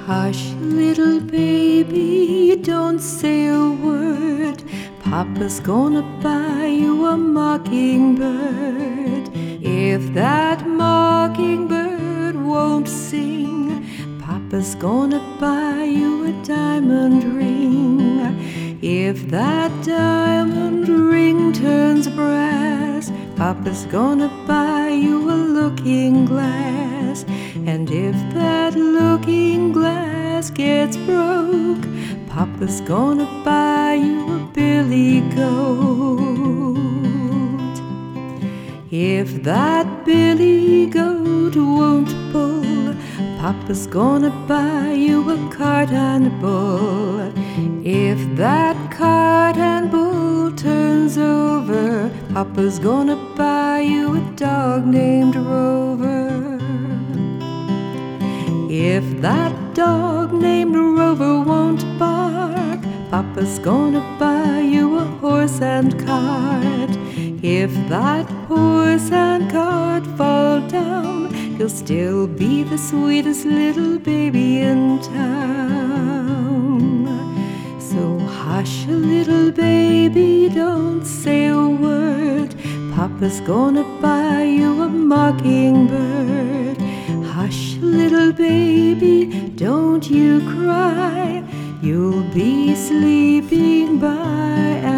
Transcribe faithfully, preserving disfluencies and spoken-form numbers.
Hush, little baby, don't say a word. Papa's gonna buy you a mockingbird. If that mockingbird won't sing, Papa's gonna buy you a diamond ring. If that diamond ring turns brass, Papa's gonna buy you a looking glass. And if that looking glass gets broke, Papa's gonna buy you a billy goat. If that billy goat won't pull, Papa's gonna buy you a cart and bull. If that cart and bull turns over, Papa's gonna buy you a dog named Rover. If that dog named Rover won't bark, Papa's gonna buy you a horse and cart. If that horse and cart fall down, you'll still be the sweetest little baby in town. So hush, little baby, don't say a word. Papa's gonna buy you a mockingbird. Hush, little baby, don't you cry. You'll be sleeping by